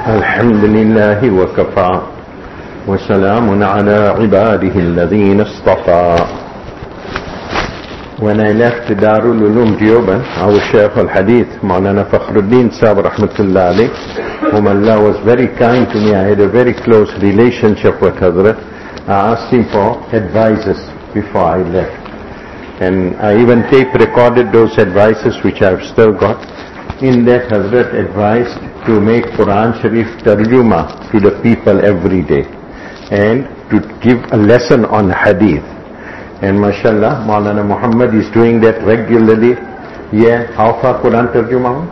الحمد لله وكفى وسلام على عباده الذين اصطفى. When I left Darul Uloom Deoband, our Shaykh al-Hadith, Maulana Fakhruddin Sahib Rahmatullah alayh, whom Allah was very kind to me, I had a very close relationship with Hazrat. I asked him for advices before I left. And I even tape recorded those advices which I've still got. In that Hazrat advised to make Quran Sharif tarjuma to the people every day and to give a lesson on Hadith. And mashallah, Maulana Muhammad is doing that regularly. Yeah, how far Quran tarjuma?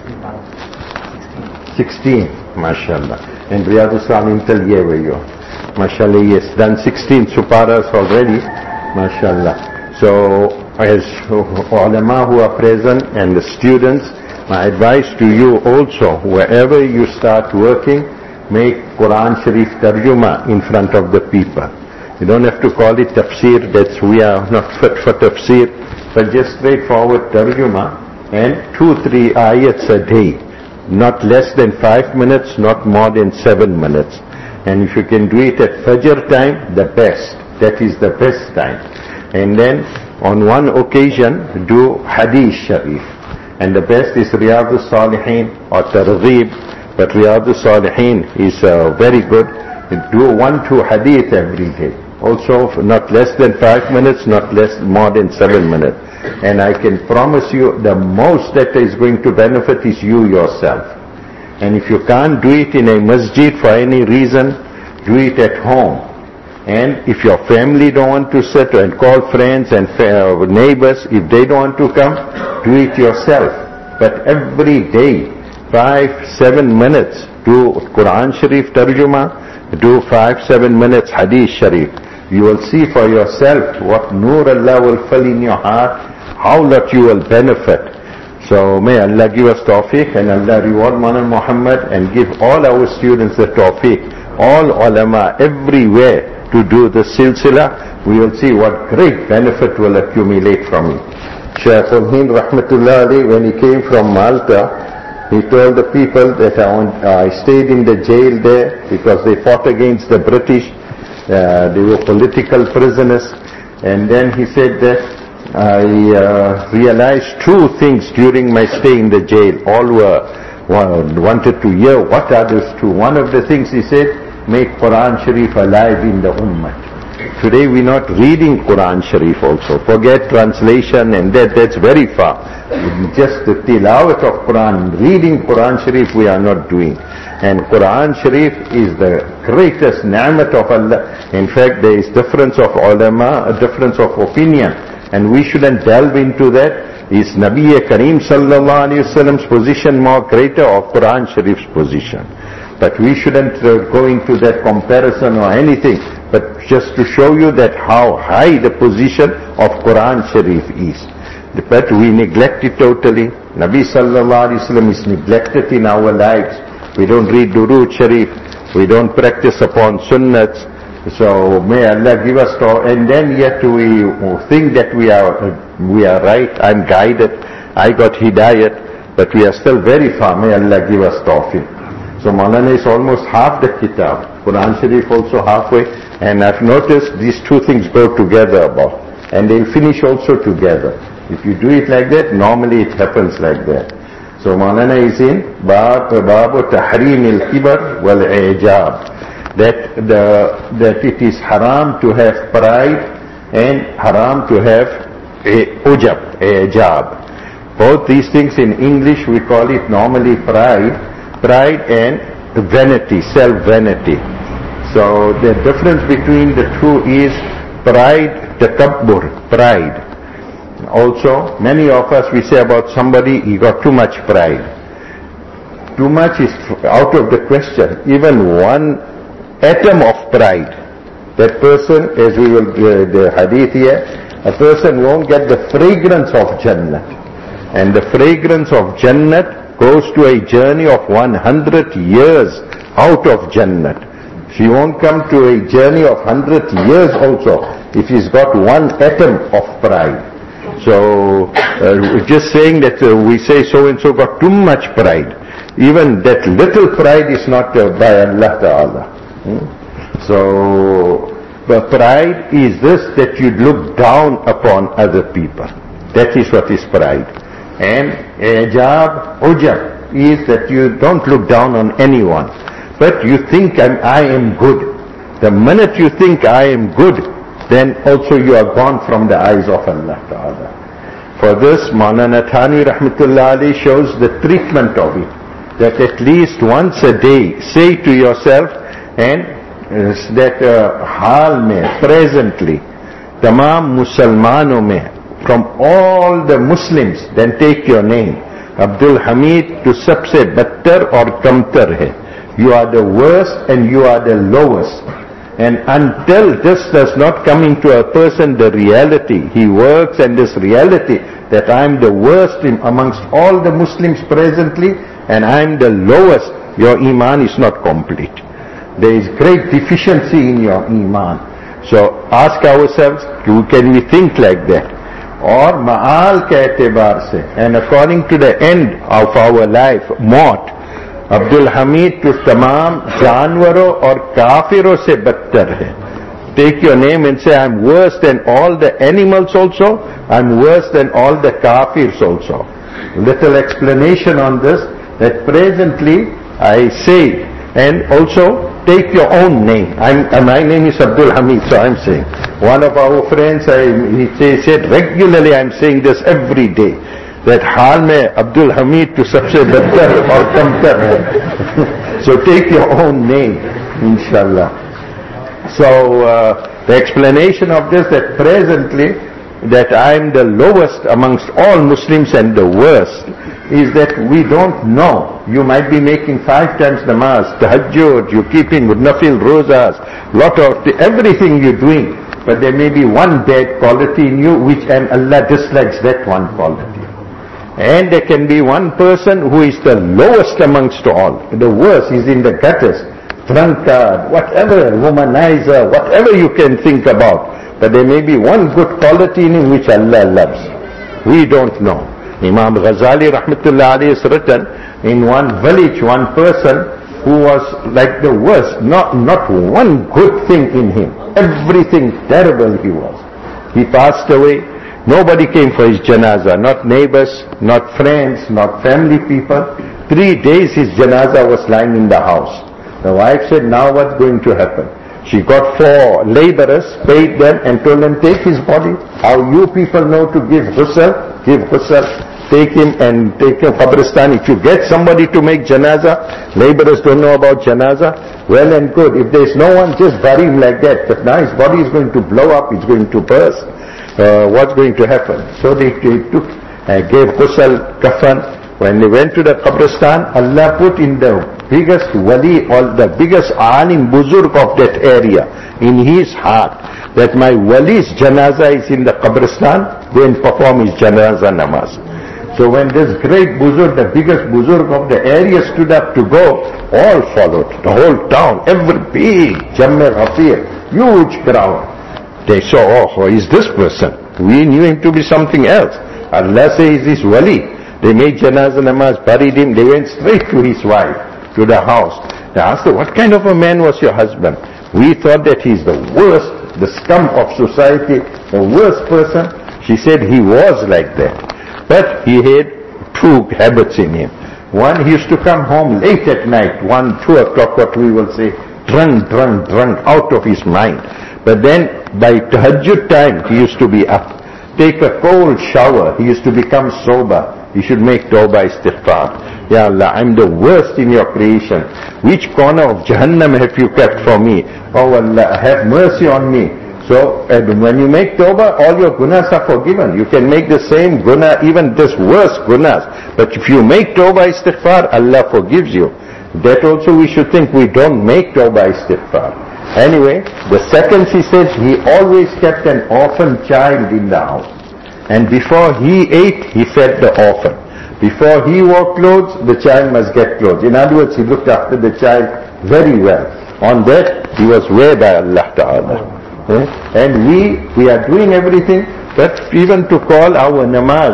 16, mashallah. And Riyadus Salim till year mashallah, yes, done 16 suparas already, mashallah. So, as ulama who are present and the students, my advice to you also, wherever you start working, make Quran Sharif tarjuma in front of the people. You don't have to call it tafsir, that's we are not fit for tafsir, but just straightforward tarjuma and 2-3 ayats a day. Not less than 5 minutes, not more than 7 minutes. And if you can do it at Fajr time, the best. That is the best time. And then on one occasion, do Hadith Sharif. And the best is Riyadus Salihin or Targheeb, but Riyadus Salihin is very good. Do 1-2 Hadith every day. Also not less than 5 minutes, not less more than 7 minutes. And I can promise you the most that is going to benefit is you yourself. And if you can't do it in a masjid for any reason, do it at home. And if your family don't want to sit and call friends and neighbors, if they don't want to come, do it yourself. But every day, 5-7 minutes, do Quran Sharif tarjuma, do 5-7 minutes Hadith Sharif. You will see for yourself what nur Allah will fill in your heart, how lot you will benefit. So may Allah give us tawfiq and Allah reward Maulana Muhammad and give all our students the tawfiq, all ulama everywhere to do the silsila. We will see what great benefit will accumulate from it. Shaykh al-Hind Rahmatullah alayhi, when he came from Malta, he told the people that I stayed in the jail there because they fought against the British. They were political prisoners. And then he said that I realized 2 things during my stay in the jail. All wanted to hear what are those 2. One of the things he said, make Quran Sharif alive in the Ummah. Today we're not reading Quran Sharif also. Forget translation and that's very far. Just the tilawat of Quran, reading Quran Sharif we are not doing. And Quran Sharif is the greatest ni'mat of Allah. In fact, there is difference of ulama, a difference of opinion. And we shouldn't delve into that. Is Nabi Kareem sallallahu alayhi wasallam's position more greater or Quran Sharif's position? But we shouldn't go into that comparison or anything. But just to show you that how high the position of Quran Sharif is. But we neglect it totally. Nabi sallallahu alayhi wasallam is neglected in our lives. We don't read Durood Sharif. We don't practice upon Sunnats. So may Allah give us and then yet we think that we are right. I'm guided. I got Hidayat. But we are still very far. May Allah give us tawfiq. So Maulana is almost half the kitab. Quran Sharif also halfway. And I've noticed these 2 things go together about. And they'll finish also together. If you do it like that, normally it happens like that. So Maulana is in Babu Tahreem al-Kibar wal-Ijab. That it is haram to have pride and haram to have ijab. Both these things in English we call it normally pride and vanity, self-vanity. So the difference between the 2 is pride, takabbur, pride. Also, many of us, we say about somebody, he got too much pride. Too much is out of the question. Even 1 atom of pride, that person, as we will, the hadith here, a person won't get the fragrance of Jannah. And the fragrance of Jannah goes to a journey of 100 years out of Jannah. She won't come to a journey of 100 years also if he's got 1 atom of pride. So, just saying that we say so and so got too much pride. even that little pride is not by Allah Ta'ala. So, the pride is this, that you look down upon other people. That is what is pride. And ujab is that you don't look down on anyone, but you think I am good. The minute you think I am good, then also you are gone from the eyes of Allah Ta'ala. For this, Maulana Thani Rahmatullah Ali shows the treatment of it, that at least once a day say to yourself, and that हाल में presently तमाम मुसलमानों में, from all the Muslims, then take your name. Abdul Hamid to सबसे बदतर और कमतर है. You are the worst and you are the lowest. And until this does not come into a person the reality, he works and this reality that I am the worst amongst all the Muslims presently and I am the lowest, your iman is not complete. There is great deficiency in your iman. So ask ourselves, can we think like that? Or ma'al ke e'tibar se, and according to the end of our life, maut, Abdul Hamid to tamam जानवरों और काफिरों से बदतर है. Take your name and say, I'm worse than all the animals also, I'm worse than all the kafirs also. Little explanation on this, that presently I say, and also take your own name. My name is Abdul Hamid, so I'm saying. One of our friends, he said regularly, I'm saying this every day, that हाल में Abdul Hamid to सबसे बदतर और कमतर है. So take your own name, inshallah. So the explanation of this, that presently that I am the lowest amongst all Muslims and the worst, is that we don't know. You might be making 5 times namaz, tahajjud, you keeping nafil rozas, lot of everything you're doing, but there may be one bad quality in you which, and Allah dislikes that one quality. And there can be one person who is the lowest amongst all. The worst is in the gutters, drunkard, whatever, womanizer, whatever you can think about. But there may be one good quality in him which Allah loves. We don't know. Imam Ghazali Rahmatullah Ali has written, in one village, one person who was like the worst, not one good thing in him. Everything terrible he was. He passed away. Nobody came for his janazah, not neighbors, not friends, not family people. 3 days his janazah was lying in the house. The wife said, now what's going to happen? She got 4 laborers, paid them and told them, take his body. How you people know to give ghusl, give ghusl. Take him and take him Qabristan. If you get somebody to make janazah, laborers don't know about janazah, well and good. If there's no one, just bury him like that. But now his body is going to blow up, it's going to burst. What's going to happen? So they took, gave ghusl, kafan. When they went to the Qabristan, Allah put in the biggest wali or the biggest alim buzurg of that area in his heart, that my wali's janazah is in the Qabristan, go and perform his janazah namaz. So when this great buzurg, the biggest buzurg of the area stood up to go, all followed, the whole town, every big Jamme Ghafir, huge crowd. They saw, oh, who is this person? We knew him to be something else. Allah says he's wali. They made janazah namaz, buried him, they went straight to his wife, to the house. They asked her, what kind of a man was your husband? We thought that he's the worst, the scum of society, the worst person. She said he was like that. But he had 2 habits in him. One, he used to come home late at night, 1, 2 o'clock, what we will say, drunk, out of his mind. But then by tahajjud time, he used to be up. Take a cold shower, he used to become sober. He should make tawbah istighfar. Ya Allah, I'm the worst in your creation. Which corner of Jahannam have you kept for me? Oh Allah, have mercy on me. So when you make tawbah, all your gunas are forgiven. You can make the same guna, even this worse gunas. But if you make tawbah istighfar, Allah forgives you. That also we should think, we don't make tawbah istighfar. Anyway, the second, she says, he always kept an orphan child in the house. And before he ate, he fed the orphan. Before he wore clothes, the child must get clothes. In other words, he looked after the child very well. On that, he was way by Allah Ta'ala. And we are doing everything, but even to call our namaz,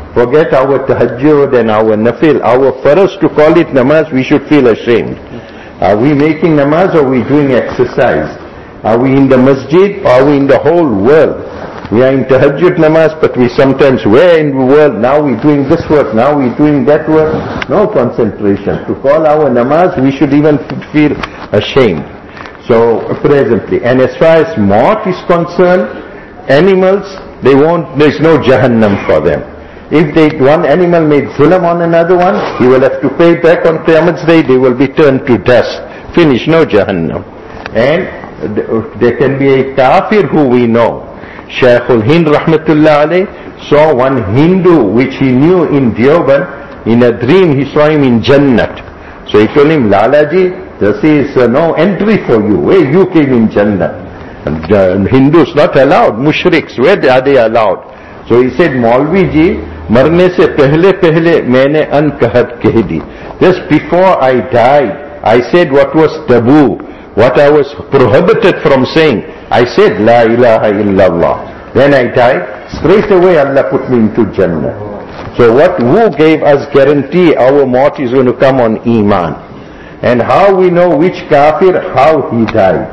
Forget our tahajjud and our nafil. For us to call it namaz, we should feel ashamed. Are we making namaz or are we doing exercise? Are we in the masjid or are we in the whole world? We are in tahajjud namaz, but we sometimes, where in the world? Now we're doing this work, now we're doing that work. No concentration. To call our namaz, we should even feel ashamed. So presently, and as far as maut is concerned, animals, there's no Jahannam for them. If one animal made zulm on another one, he will have to pay back on Qiyamah's day, they will be turned to dust. Finish, no Jahannam. And there can be a kafir who we know. Shaykhul Hind Rahmatullah alayh saw one Hindu which he knew in Deoband. In a dream he saw him in Jannat. So he told him, Lalaji, this is no entry for you. Where you came in Jannah? And Hindus not allowed. Mushriks, where are they allowed? So he said, Maulvi ji, marne se pehle maine ankahat keh di. Just before I died, I said what was taboo, what I was prohibited from saying. I said, La ilaha illallah. Then I died. Straight away Allah put me into Jannah. So who gave us guarantee our maut is going to come on Iman? And how we know which kafir, how he died?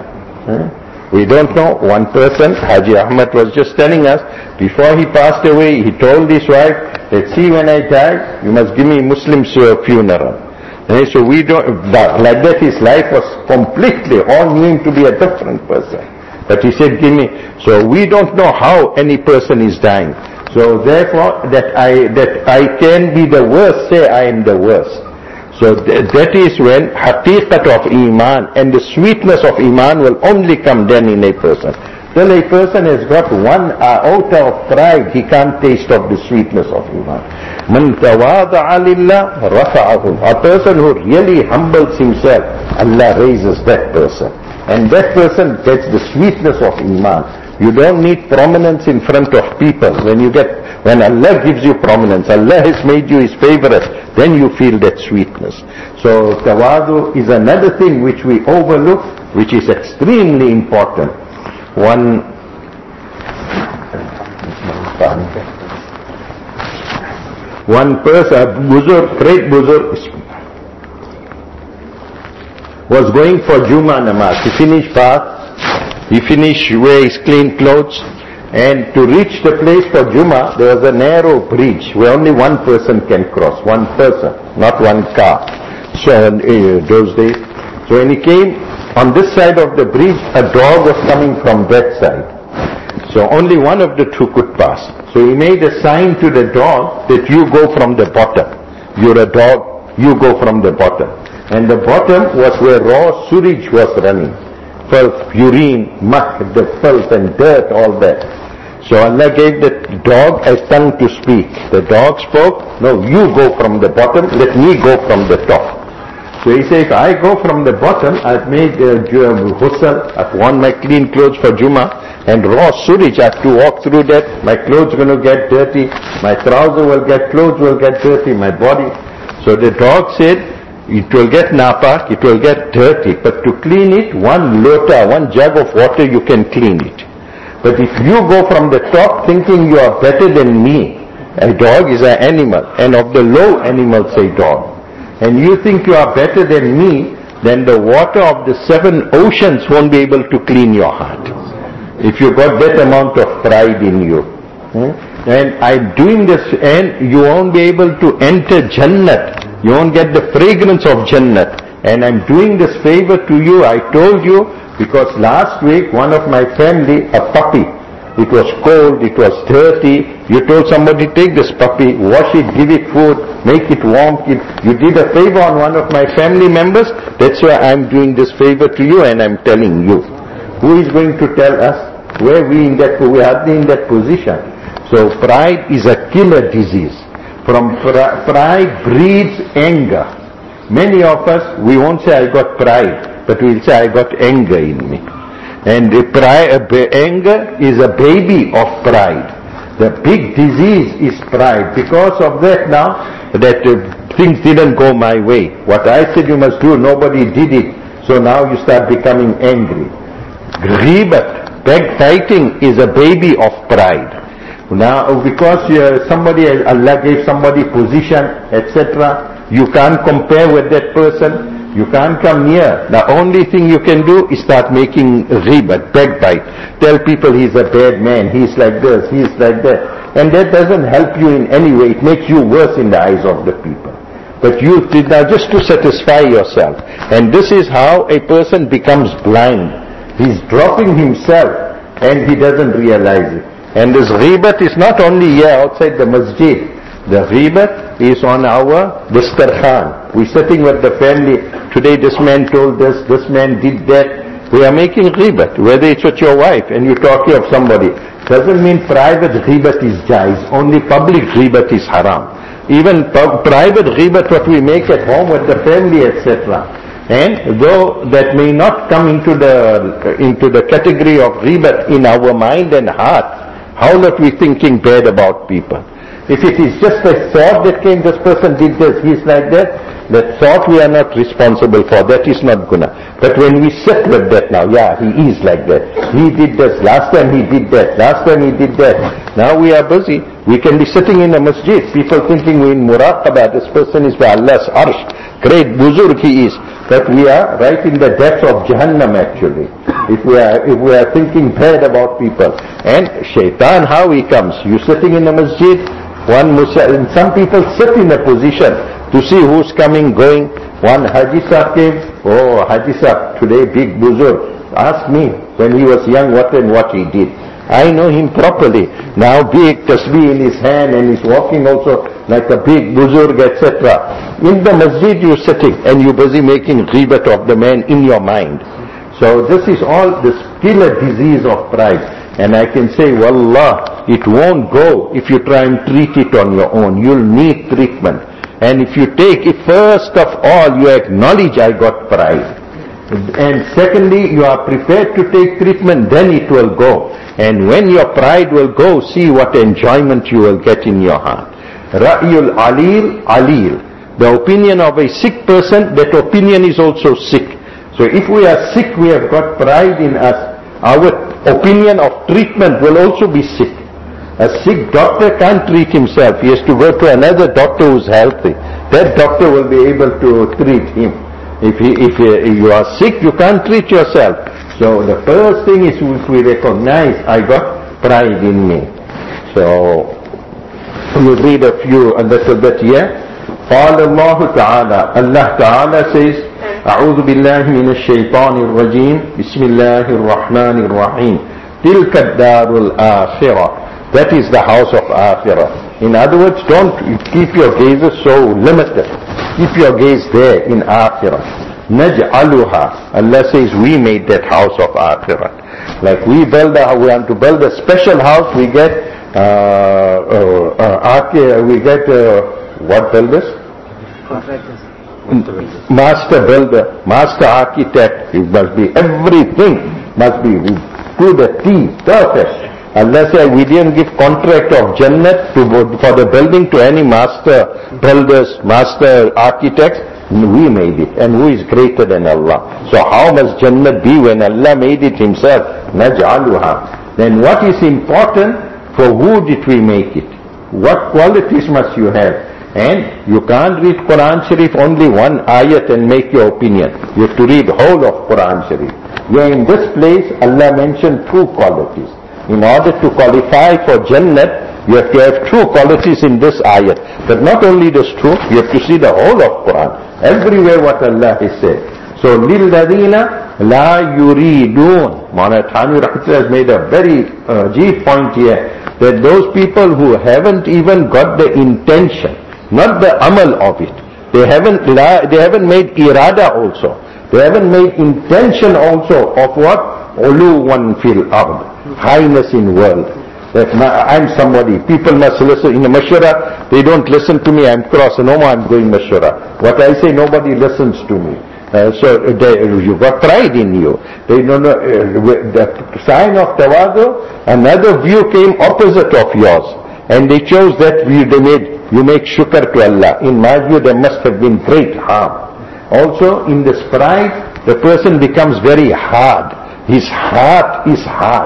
We don't know. One person, Haji Ahmad was just telling us, before he passed away, he told his wife, that see when I die, you must give me Muslim's funeral. And so we don't, like that his life was completely, all knew him to be a different person. But he said, give me, so we don't know how any person is dying. So therefore, that I can be the worst, say I am the worst. So that is when haqiqat of Iman and the sweetness of Iman will only come then in a person. Till a person has got one iota of pride, he can't taste of the sweetness of Iman. Man tawada'a lillah rafa'ahu. A person who really humbles himself, Allah raises that person. And that person gets the sweetness of Iman. You don't need prominence in front of people. When Allah gives you prominence, Allah has made you His favorite, then you feel that sweetness. So tawadu is another thing which we overlook, which is extremely important. One person, great Buzurg, was going for Jummah namaz. He finished bath, he finished wear his clean clothes, and to reach the place for Jummah, there was a narrow bridge where only one person can cross, one person, not one car. So those days, so when he came on this side of the bridge, a dog was coming from that side. So only one of the two could pass. So he made a sign to the dog that you go from the bottom. You're a dog, you go from the bottom. And the bottom was where raw sewage was running. Filth, urine, muck, the filth and dirt, all that. So Allah gave the dog a tongue to speak. The dog spoke, no, you go from the bottom, let me go from the top. So he said, if I go from the bottom, I've made ghusl, I've worn my clean clothes for Jummah, and raw sewage, I have to walk through that, my clothes are going to get dirty, my trouser will get, clothes will get dirty, my body. So the dog said, it will get napak, it will get dirty, but to clean it, one jug of water, you can clean it. But if you go from the top thinking you are better than me, a dog is an animal, and of the low animals a dog, and you think you are better than me, then the water of the 7 oceans won't be able to clean your heart. If you got that amount of pride in you. And I'm doing this, and you won't be able to enter Jannat. You won't get the fragrance of Jannat. And I'm doing this favor to you, I told you, because last week one of my family, a puppy, it was cold, it was dirty, you told somebody, take this puppy, wash it, give it food, make it warm, you did a favor on one of my family members, that's why I'm doing this favor to you and I'm telling you. Who is going to tell us? We are hardly in that position. So pride is a killer disease. From pride breeds anger. Many of us, we won't say I got pride, but we'll say I got anger in me. And anger is a baby of pride. The big disease is pride. Because of that now, that things didn't go my way. What I said you must do, nobody did it. So now you start becoming angry. Ghibat, backbiting is a baby of pride. Now, because Allah gave somebody position, etc., you can't compare with that person. You can't come near. The only thing you can do is start making ghibat, backbite. Tell people he's a bad man, he's like this, he's like that. And that doesn't help you in any way. It makes you worse in the eyes of the people. But you did now just to satisfy yourself. And this is how a person becomes blind. He's dropping himself and he doesn't realize it. And this ghibat is not only here outside the masjid. The ghibat is on our distarkhan. We're sitting with the family. Today this man told this man did that. We are making ghibat. Whether it's with your wife and you're talking of somebody. Doesn't mean private ghibat is jaiz. Only public ghibat is haram. Even private ghibat what we make at home with the family, etc. And though that may not come into the category of ghibat in our mind and heart, how that we thinking bad about people. If it is just a thought that came, this person did this, he's like that thought we are not responsible for, that is not guna. But when we sit with that now, yeah, he is like that. He did this, last time he did that, last time he did that. Now we are busy. We can be sitting in a masjid, people thinking we in muraqabah, this person is by Allah's arsh, great buzurg he is. But we are right in the depths of Jahannam actually. If we are thinking bad about people. And shaitan, how he comes? You sitting in a masjid, and some people sit in a position to see who's coming, going. One Haji Sahib came, oh Haji Sahib, today big buzurg. Ask me, when he was young, what he did. I know him properly. Now big tasbih in his hand and he's walking also like a big buzurg, etc. In the masjid you're sitting and you're busy making ghibat of the man in your mind. So this is all this killer disease of pride. And I can say, wallah, it won't go if you try and treat it on your own. You'll need treatment. And if you take it, first of all, you acknowledge I got pride. And secondly, you are prepared to take treatment, then it will go. And when your pride will go, see what enjoyment you will get in your heart. Ra'yul alil, alil. The opinion of a sick person, that opinion is also sick. So if we are sick, we have got pride in us. Our opinion of treatment will also be sick. A sick doctor can't treat himself. He has to go to another doctor who's healthy. That doctor will be able to treat him. If you are sick, you can't treat yourself. So the first thing is if we recognize I got pride in me. So we read a little bit here. قال الله تعالى, Allah Ta'ala says, أعوذ بالله من الشيطان الرجيم بسم الله الرحمن الرحيم تلك الدار الآخرة. That is the house of Akhirah. In other words, don't keep your gazes so limited. Keep your gaze there in Akhirah. نجعلها. Allah says we made that house of Akhirah. Like we want to build a special house, we get what builders? Contractors. Master builder, master architect. It must be everything must be to the T, perfect. Allah said we didn't give contract of Jannat for the building to any master builders, master architects. We made it, and who is greater than Allah? So how must Jannat be when Allah made it Himself? Naj'aluha. Then what is important? For who did we make it? What qualities must you have? And you can't read Quran Sharif only one ayat and make your opinion. You have to read whole of Quran Sharif. Here in this place, Allah mentioned two qualities. In order to qualify for Jannat, you have to have two qualities in this ayat. But not only this two, you have to see the whole of Quran. Everywhere what Allah has said. So, لِلَّذِينَ لَا يُرِيدُونَ. Maulana Thanvi Rahmatullah has made a very deep point here. That those people who haven't even got the intention, not the amal of it. They haven't made irada also. They haven't made intention also of what? Uluwan fil ard. Highness in world. That I'm somebody. People must listen. In a mashura, they don't listen to me. I'm cross. No more I'm going mashura. What I say, nobody listens to me. You got pride in you. They don't know, the sign of tawadu, another view came opposite of yours. And they chose that view, you make shukr to Allah. In my view, there must have been great harm. Also, in this pride, the person becomes very hard. His heart is hard.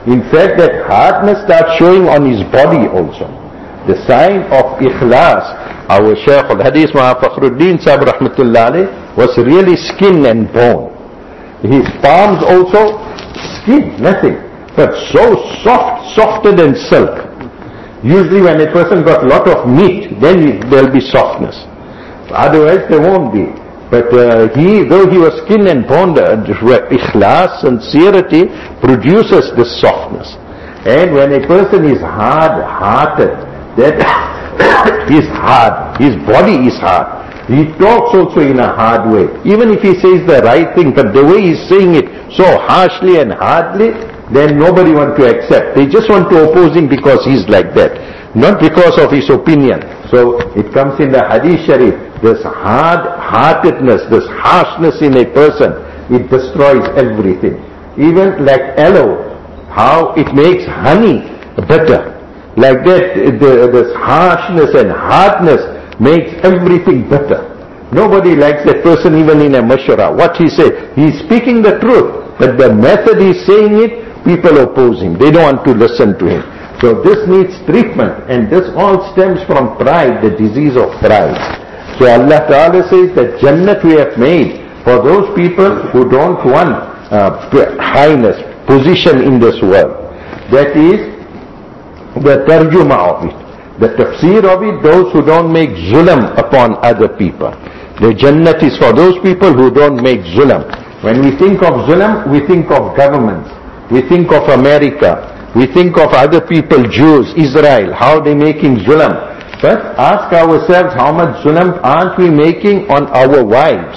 In fact, that hardness starts showing on his body also. The sign of ikhlas, our Shaykh al-Hadith Fakhruddin Sahib Rahmatullah alayh, was really skin and bone. His palms also, skin, nothing, but so soft, softer than silk. Usually when a person got a lot of meat, then there will be softness. Otherwise there won't be. But though he was skin and bone, ikhlas, sincerity produces this softness. And when a person is hard-hearted, that is hard, his body is hard. He talks also in a hard way. Even if he says the right thing, but the way he's saying it so harshly and hardly, then nobody wants to accept. They just want to oppose him because he's like that, not because of his opinion. So it comes in the Hadith Sharif, this hard-heartedness, this harshness in a person, it destroys everything. Even like aloe, how it makes honey better. Like that, this harshness and hardness makes everything better. Nobody likes that person even in a mashura. What he says, he's speaking the truth, but the method he's saying it, people oppose him. They don't want to listen to him. So this needs treatment, and this all stems from pride, the disease of pride. So Allah Ta'ala says that Jannat we have made for those people who don't want highness, position in this world. That is the tarjuma of it. The tafsir of it, those who don't make zulam upon other people. The Jannat is for those people who don't make zulam. When we think of zulam, we think of governments. We think of America. We think of other people, Jews, Israel, how they making zulam. But ask ourselves, how much zulam aren't we making on our wives?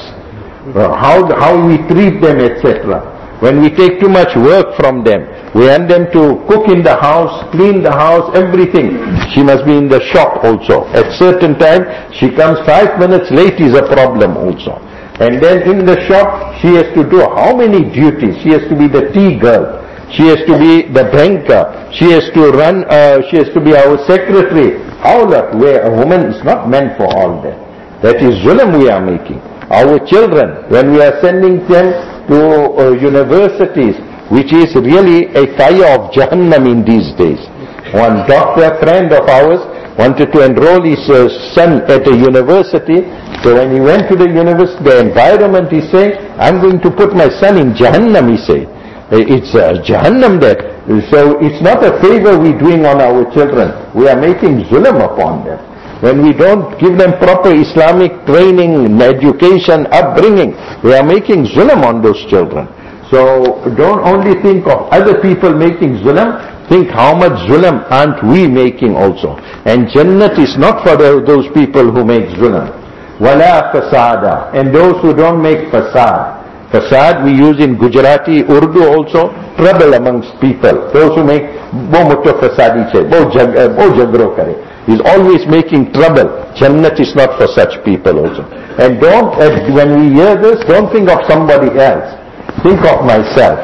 How we treat them, etc. When we take too much work from them, we want them to cook in the house, clean the house, everything. She must be in the shop also. At certain time, she comes 5 minutes late is a problem also. And then in the shop, she has to do how many duties? She has to be the tea girl. She has to be the banker. She has to run, she has to be our secretary. Where a woman is not meant for all that. That is zulam we are making. Our children, when we are sending them to universities, which is really a fire of Jahannam in these days. One doctor friend of ours wanted to enroll his son at a university. So when he went to the university, the environment, he said, I'm going to put my son in Jahannam, he said. It's Jahannam there. So it's not a favor we're doing on our children. We are making zulam upon them. When we don't give them proper Islamic training, education, upbringing, we are making zulam on those children. So don't only think of other people making zulam, think how much zulam aren't we making also. And Jannat is not for those people who make zulam. Wala fasada. And those who don't make fasad. Fasad we use in Gujarati, Urdu also, trouble amongst people. Those who make bo mutto fasadi che, bo jagro kare. He's always making trouble. Jannat is not for such people also. And don't, when we hear this, don't think of somebody else. Think of myself.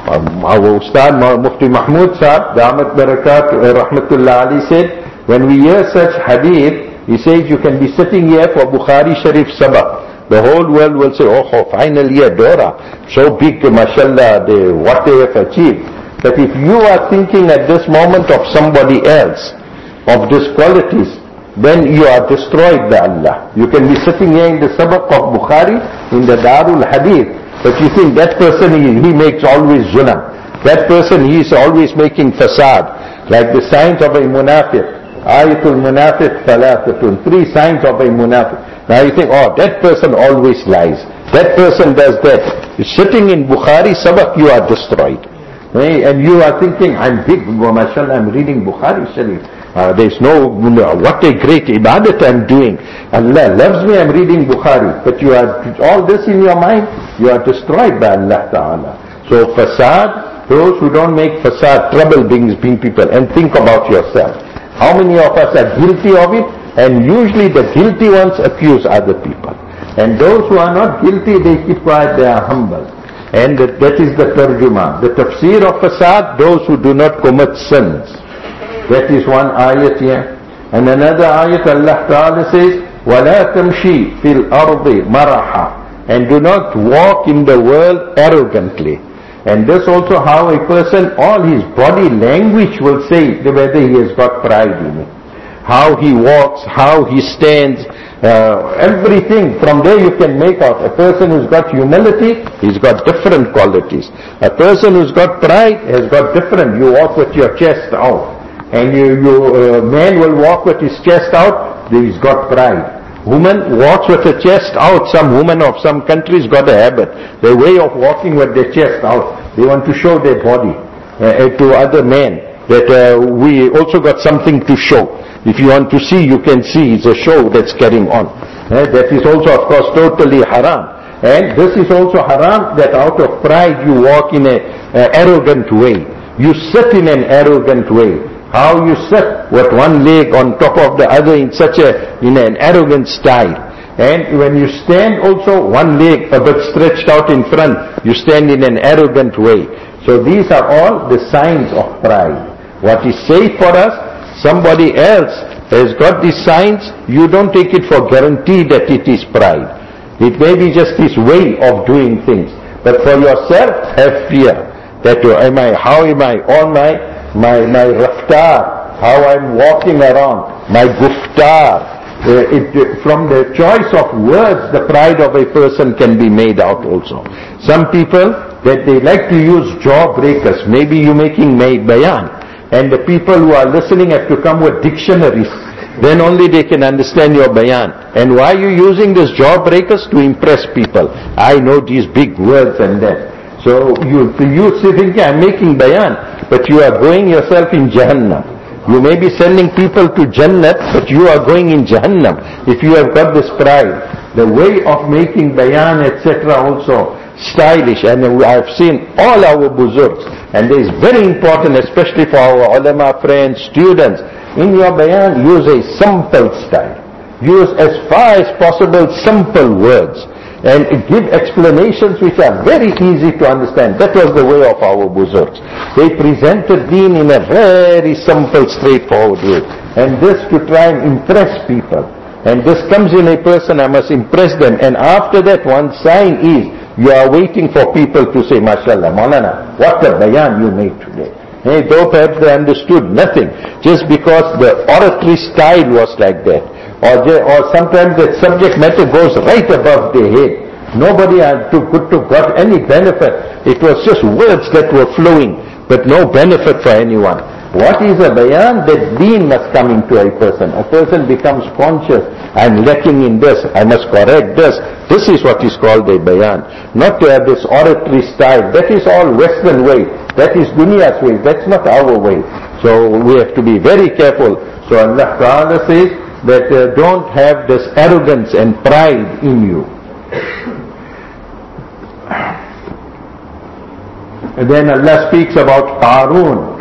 Our Ustad Mufti Mahmud Sahib, Damat Barakat Rahmatullah Ali said, when we hear such hadith, he says you can be sitting here for Bukhari Sharif Sabah. The whole world will say, oh, finally a Dora, so big, mashallah, what they have achieved. But if you are thinking at this moment of somebody else, of these qualities, then you are destroyed by Allah. You can be sitting here in the sabak of Bukhari, in the Darul Hadith, but you think that person, he makes always zulam. That person, he is always making fasad. Like the signs of a munafiq. Ayatul munafiq thalathatun. 3 signs of a munafiq. Now you think, oh, that person always lies. That person does that. You're sitting in Bukhari sabak, you are destroyed. And you are thinking, I'm big, mashallah, I'm reading Bukhari Sharif. There's no, what a great ibadat I'm doing. Allah loves me, I'm reading Bukhari. But you are, all this in your mind, you are destroyed by Allah Ta'ala. So fasad, those who don't make fasad, trouble brings people. And think about yourself. How many of us are guilty of it? And usually the guilty ones accuse other people. And those who are not guilty, they keep quiet, they are humble. And that is the tarjuma. The tafsir of fasad, those who do not commit sins. That is one ayat here. And another ayat Allah Ta'ala says, وَلَا تَمْشِي فِي الْأَرْضِ مَرَحًا. And do not walk in the world arrogantly. And this also how a person, all his body language will say whether he has got pride in it. How he walks, how he stands, everything. From there you can make out. A person who's got humility, he's got different qualities. A person who's got pride has got different. You walk with your chest out. And man will walk with his chest out, he's got pride. Woman walks with her chest out. Some women of some countries got a habit. Their way of walking with their chest out. They want to show their body to other men. That we also got something to show. If you want to see, you can see. It's a show that's carrying on. That is also, of course, totally haram. And this is also haram, that out of pride you walk in an arrogant way. You sit in an arrogant way. How you sit with one leg on top of the other in an arrogant style. And when you stand also, one leg a bit stretched out in front, you stand in an arrogant way. So these are all the signs of pride. What is safe for us, somebody else has got these signs, you don't take it for guaranteed that it is pride. It may be just his way of doing things. But for yourself, have fear. That how am I, all my raftar, how I'm walking around, my guftar. From the choice of words, the pride of a person can be made out also. Some people, that they like to use jawbreakers. Maybe you're making bayan. And the people who are listening have to come with dictionaries. Then only they can understand your bayan. And why are you using these jawbreakers? To impress people. I know these big words and that. So you thinking, I'm making bayan, but you are going yourself in Jahannam. You may be sending people to Jannat, but you are going in Jahannam if you have got this pride. The way of making bayan, etc. also stylish, and I've seen all our buzurgs, and it is very important, especially for our ulama friends, students, in your bayan, use a simple style. Use as far as possible simple words. And give explanations which are very easy to understand. That was the way of our buzurgs. They presented deen in a very simple, straightforward way. And this to try and impress people. And this comes in a person, I must impress them. And after that, one sign is, you are waiting for people to say, MashaAllah, Maulana, what a bayan you made today. Hey, though perhaps they understood nothing, just because the oratory style was like that. Or sometimes that subject matter goes right above their head. Nobody could got any benefit. It was just words that were flowing, but no benefit for anyone. What is a bayan? That deen must come into a person. A person becomes conscious. I'm lacking in this. I must correct this. This is what is called a bayan. Not to have this oratory style. That is all Western way. That is Duniya's way. That's not our way. So we have to be very careful. So Allah Ta'ala says that don't have this arrogance and pride in you. And then Allah speaks about Qarun.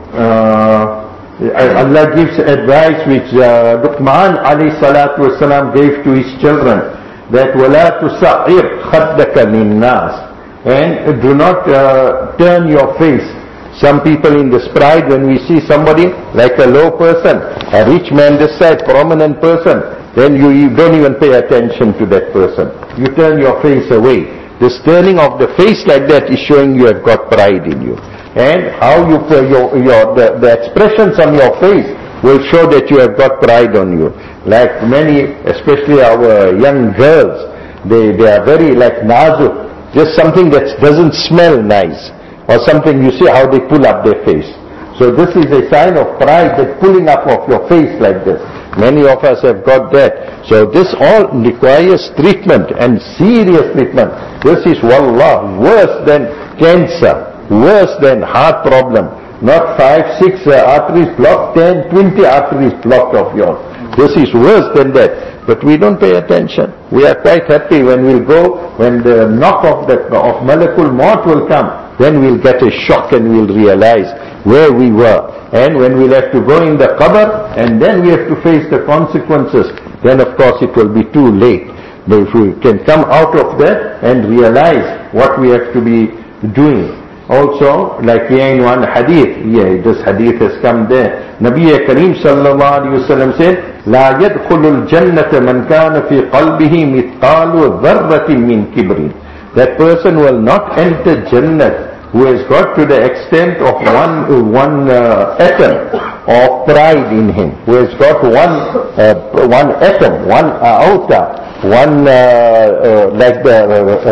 Allah gives advice which Luqman alayhi salatu wasalam gave to his children, that وَلَا تُسَعِّرْ خَدَّكَ لِلنَّاسِ, and do not turn your face. Some people in this pride, when we see somebody like a low person, a rich man this side, prominent person, then you don't even pay attention to that person. You turn your face away. This turning of the face like that is showing you have got pride in you. And how you the expressions on your face will show that you have got pride on you. Like many, especially our young girls, they are very like nazuk, just something that doesn't smell nice, or something you see how they pull up their face. So this is a sign of pride, that pulling up of your face like this. Many of us have got that. So this all requires treatment, and serious treatment. This is wallah worse than cancer, worse than heart problem. Not 5, 6 arteries blocked, 10, 20 arteries blocked of yours. This is worse than that. But we don't pay attention. We are quite happy when we'll go, when the knock of Malakul Maut will come. Then we'll get a shock and we'll realize where we were. And when we'll have to go in the qabr, and then we have to face the consequences, then of course it will be too late. But if we can come out of that and realize what we have to be doing. Also, like here in one hadith, this hadith has come there. Nabi Kareem sallallahu alayhi wa sallam said, لا يدخل الجنة من كان في قلبه مثقال ذرة من كبر. That person will not enter Jannah who has got to the extent of one atom of pride in him, who has got one atom, one iota, one like the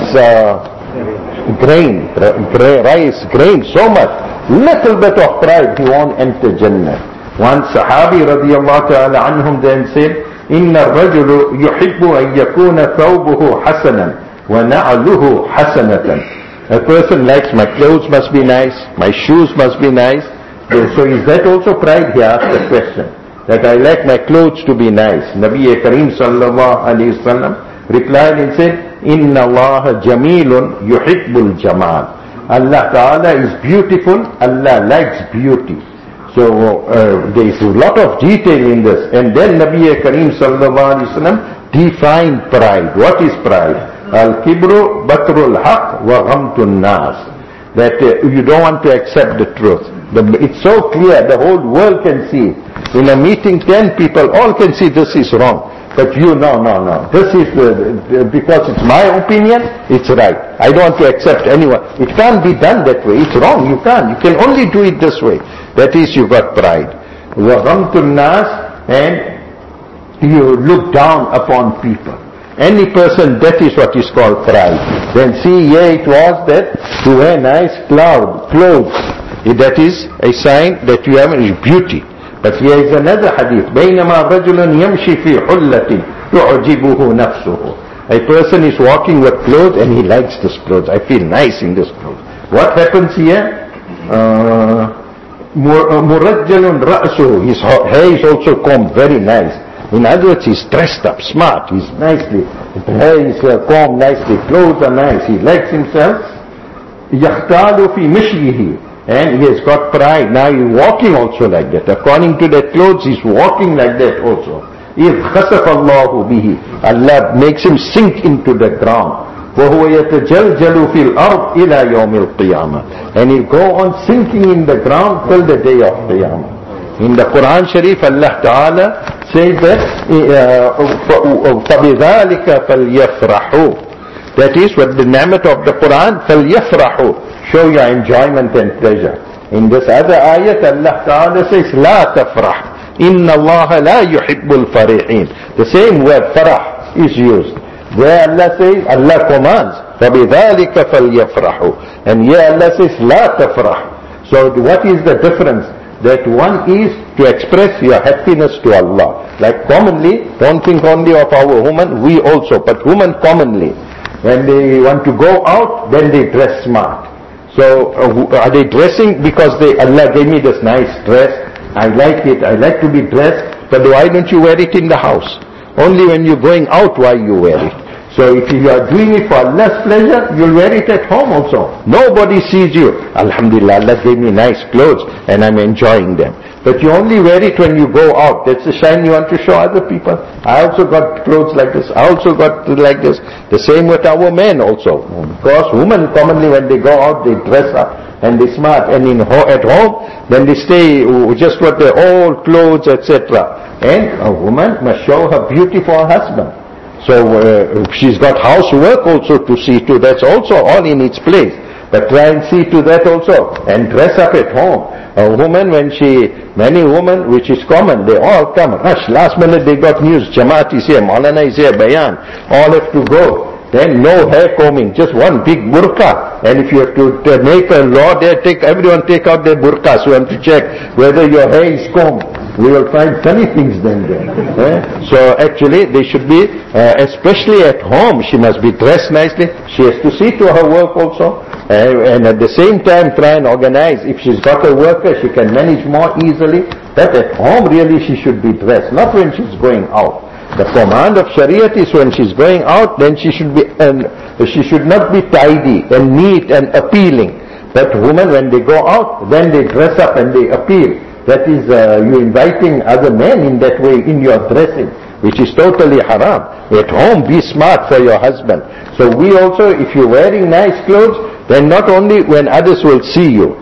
rice grain, so much, little bit of pride, he won't enter Jannah. One Sahabi radiallahu ta'ala anhum then said, إن الرجل يحب أن يكون ثوبه حسنا ونعله حسنة. A person likes, my clothes must be nice, my shoes must be nice. So is that also pride? He asked the question, that I like my clothes to be nice. Nabi Kareem sallallahu alayhi wa sallam replied and said, Inna Allah jamilun yuhibbul jamal. Allah Ta'ala is beautiful, Allah likes beauty. So there is a lot of detail in this. And then Nabi Kareem sallallahu alayhi wa sallam defined pride. What is pride? Al-kibru batrul haq wa ghamtun nas. That you don't want to accept the truth. It's so clear, the whole world can see. In a meeting, 10 people all can see this is wrong. But you, no. This is, because it's my opinion, it's right. I don't want to accept anyone. It can't be done that way. It's wrong. You can't. You can only do it this way. That is, you got pride. وَغَمْتُ النَّاسِ, and you look down upon people. Any person, that is what is called pride. Then see, here it was that to wear nice clothes. That is a sign that you have beauty. But here is another hadith. بينما رجل يمشي في حلة تعجبه نفسه. A person is walking with clothes and he likes this clothes. I feel nice in this clothes. What happens here? مرجل رأسه. His hair is also combed very nice. In other words, he's dressed up, smart. He's nicely. His hair is combed nicely. Clothes are nice. He likes himself. يختال في مشيه. And he has got pride. Now he's walking also like that. According to the clothes, he's walking like that also. إِذْ خَسَفَ اللَّهُ بِهِ. Allah makes him sink into the ground. وَهُوَ يَتَجَلْجَلُ فِي الْأَرْضِ إِلَى يَوْمِ الْقِيَامَةِ. And he'll go on sinking in the ground till the day of Qiyamah. In the Quran Sharif, Allah Ta'ala says that فَبِذَلِكَ فَلْيَفْرَحُوا. That is, with the ni'mat of the Quran, فَلْيَفْرَحُوا. Show your enjoyment and pleasure. In this other ayat, Allah Ta'ala says, لا تفرح. إن الله لا يحب الفرحين. The same word, farah, is used. Where Allah says, Allah commands, فَبِذَلِكَ فَلْيَفْرَحُوا. And here Allah says, لا تفرح. So what is the difference? That one is to express your happiness to Allah. Like commonly, don't think only of our women, we also, but women commonly. When they want to go out, then they dress smart. So are they dressing because Allah gave me this nice dress, I like it, I like to be dressed, but why don't you wear it in the house? Only when you're going out, why you wear it? So if you are doing it for Allah's pleasure, you'll wear it at home also. Nobody sees you. Alhamdulillah, Allah gave me nice clothes and I'm enjoying them. But you only wear it when you go out. That's the shine you want to show other people. I also got clothes like this. I also got like this. The same with our men also. Because women commonly when they go out, they dress up and they smart. And at home, then they stay just with their old clothes, etc. And a woman must show her beauty for her husband. So she's got housework also to see to. That's also all in its place. But try and see to that also. And dress up at home. A woman, many women, which is common, they all come, rush. Last minute they got news, Jamaat is here, Maulana is here, Bayan. All have to go. Then no hair combing, just one big burqa. And if you have to make a law there, everyone take out their burqas. So we have to check whether your hair is combed. We will find funny things then there. So actually they should be, especially at home, she must be dressed nicely. She has to see to her work also. And at the same time try and organize. If she's got a worker, she can manage more easily. But at home really she should be dressed, not when she's going out. The command of Shariat is when she's going out, then she should not be tidy and neat and appealing. But women, when they go out, then they dress up and they appeal. That is, you're inviting other men in that way in your dressing, which is totally haram. At home, be smart for your husband. So we also, if you're wearing nice clothes, then not only when others will see you.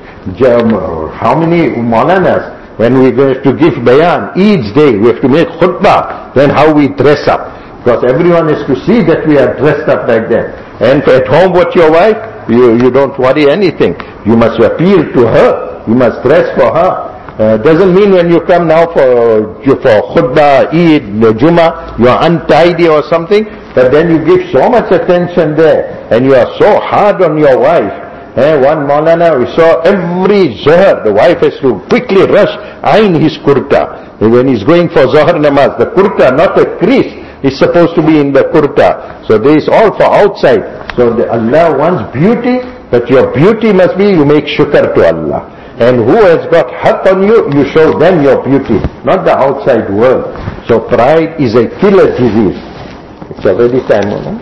How many Maulanas, when we have to give bayan, each day we have to make khutbah, then how we dress up. Because everyone has to see that we are dressed up like that. And at home, what your wife? You don't worry anything. You must appeal to her. You must dress for her. Doesn't mean when you come now for khutbah, Eid, Jummah, you are untidy or something, but then you give so much attention there, and you are so hard on your wife. One Maulana, we saw every Zohar, the wife has to quickly rush, iron his kurta. When he's going for Zohar namaz, the kurta, not a crease, is supposed to be in the kurta. So there is all for outside. So Allah wants beauty, but your beauty must be, you make shukr to Allah. And who has got haqq on you, you show them your beauty, not the outside world. So pride is a killer disease. It's already time, no?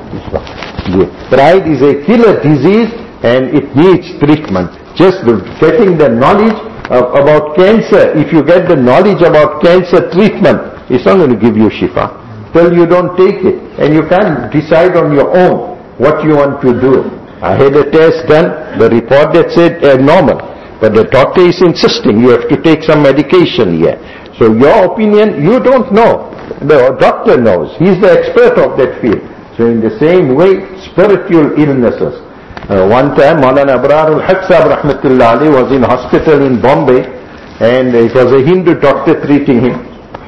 Pride is a killer disease and it needs treatment. Just getting the knowledge about cancer, if you get the knowledge about cancer treatment, it's not going to give you shifa. Till you don't take it. And you can't decide on your own what you want to do. I had a test done, the report that said normal. But the doctor is insisting you have to take some medication here. So your opinion, you don't know. The doctor knows. He's the expert of that field. So in the same way, spiritual illnesses. One time, Maulana Abrarul Haq Sahib Rahmatullah Ali was in hospital in Bombay, and it was a Hindu doctor treating him.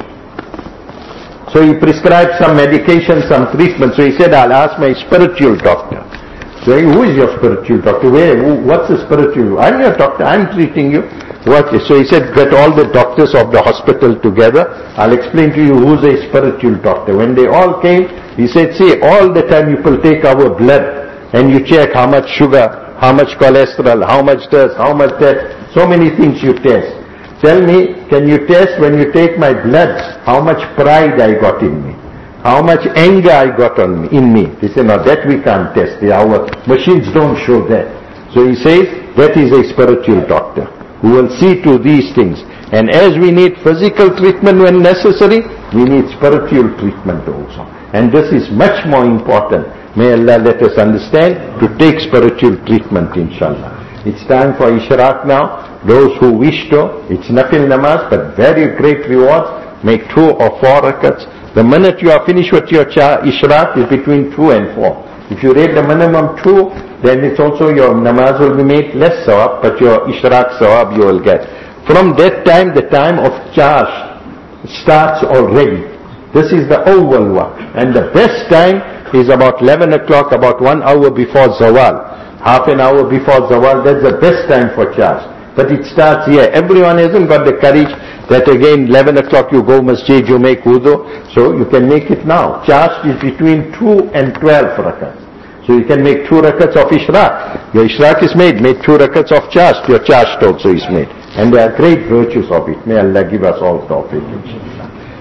So he prescribed some medication, some treatment. So he said, I'll ask my spiritual doctor. So who is your spiritual doctor? What's the spiritual? I'm your doctor, I'm treating you. What? So he said, get all the doctors of the hospital together. I'll explain to you who's a spiritual doctor. When they all came, he said, see, all the time you will take our blood and you check how much sugar, how much cholesterol, how much this, how much that. So many things you test. Tell me, can you test when you take my blood, how much pride I got in me? How much anger I got in me. He said, no, that we can't test. Our machines don't show that. So he says, that is a spiritual doctor who will see to these things. And as we need physical treatment when necessary, we need spiritual treatment also. And this is much more important. May Allah let us understand to take spiritual treatment, inshallah. It's time for Ishraq now. Those who wish to, it's nafil namaz, but very great rewards. Make 2 or 4 rakats. The minute you are finished with your Ishraq is between 2 and 4. If you read the minimum 2, then it's also your namaz will be made less sawab, but your Ishraq sawab you will get. From that time, the time of charge starts already. This is the awwal one. And the best time is about 11 o'clock, about 1 hour before Zawal. Half an hour before Zawal, that's the best time for charge. But it starts here. Everyone hasn't got the courage that again 11 o'clock you go masjid, you make wudu. So you can make it now. Charge is between 2 and 12 rakats. So you can make 2 rakats of Ishraq. Your Ishraq is made. Make 2 rakats of charge. Your charge also is made. And there are great virtues of it. May Allah give us all tawfiq.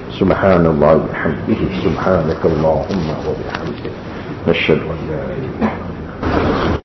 Subhanallah wa bihamdihi. Subhanakallahumma wa bihamdihi. Nashhadu an la ilaha